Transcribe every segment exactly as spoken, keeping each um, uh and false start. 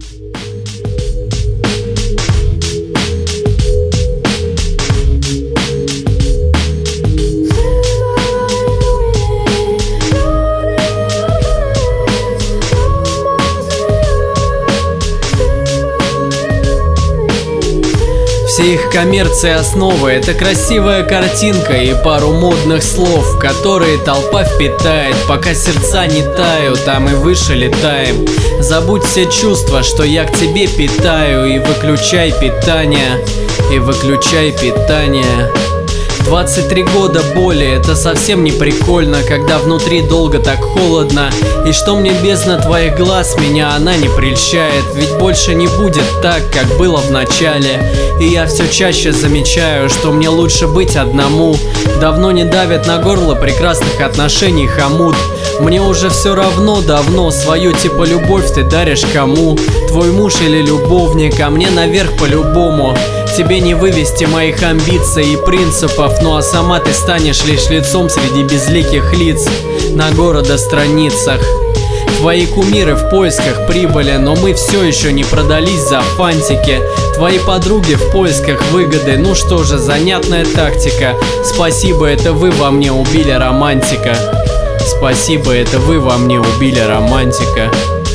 Все их коммерции основы — это красивая картинка и пару модных слов, которые толпа впитает, пока сердца не тают, а мы выше летаем. Забудь все чувства, что я к тебе питаю, и выключай питание, и выключай питание. двадцать три года боли, это совсем не прикольно, когда внутри долго так холодно. И что мне бездна твоих глаз, меня она не прельщает, ведь больше не будет так, как было в начале. И я все чаще замечаю, что мне лучше быть одному. Давно не давит на горло прекрасных отношений хомут. Мне уже все равно давно, свою типа любовь ты даришь кому? Твой муж или любовник, а мне наверх по-любому. Тебе не вывести моих амбиций и принципов, ну а сама ты станешь лишь лицом среди безликих лиц на города страницах. Твои кумиры в поисках прибыли, но мы все еще не продались за фантики. Твои подруги в поисках выгоды, ну что же, занятная тактика. Спасибо, это вы во мне убили романтика. Спасибо, это вы во мне убили романтика.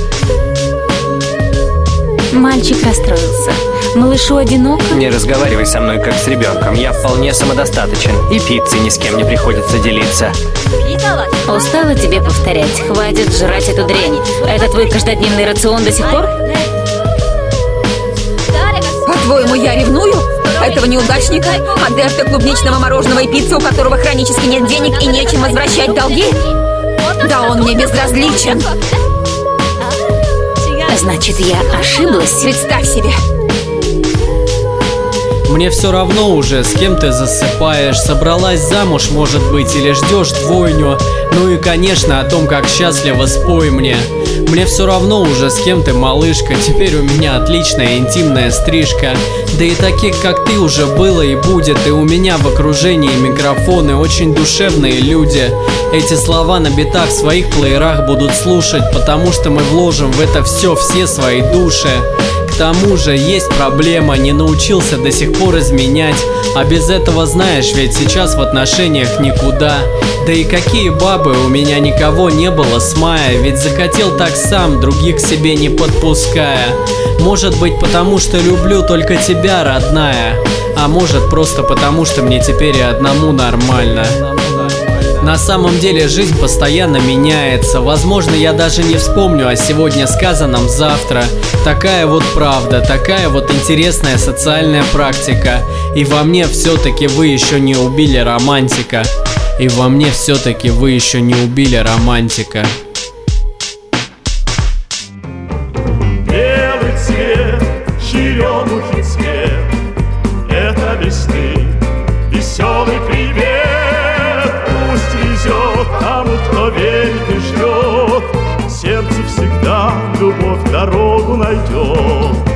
Мальчик расстроился. Малышу одиноко? Не разговаривай со мной как с ребенком. Я вполне самодостаточен. И пиццей ни с кем не приходится делиться. Устала тебе повторять. Хватит жрать эту дрянь. Это твой каждодневный рацион до сих пор? По-твоему, я ревную? Этого неудачника? Адепта клубничного мороженого и пиццы, у которого хронически нет денег и нечем возвращать долги? Да он мне безразличен. Значит, я ошиблась? Представь себе. Мне все равно уже, с кем ты засыпаешь. Собралась замуж, может быть, или ждешь двойню. Ну и, конечно, о том, как счастливо, спой мне. Мне все равно уже, с кем ты, малышка. Теперь у меня отличная интимная стрижка. Да и таких, как ты, уже было и будет. И у меня в окружении микрофоны, очень душевные люди. Эти слова на битах в своих плеерах будут слушать, потому что мы вложим в это все все свои души. К тому же есть проблема, не научился до сих пор изменять. А без этого, знаешь, ведь сейчас в отношениях никуда. Да и какие бабы, у меня никого не было с мая. Ведь захотел так сам, других к себе не подпуская. Может быть, потому что люблю только тебя, родная. А может, просто потому что мне теперь и одному нормально. На самом деле жизнь постоянно меняется. Возможно, я даже не вспомню о сегодня сказанном завтра. Такая вот правда, такая вот интересная социальная практика. И во мне все-таки вы еще не убили романтика. И во мне все-таки вы еще не убили романтика. Белый цвет, черемухи цвет, это весны, веселый привет. Пусть везет тому, кто верит и ждет, сердце всегда любовь дорогу найдет.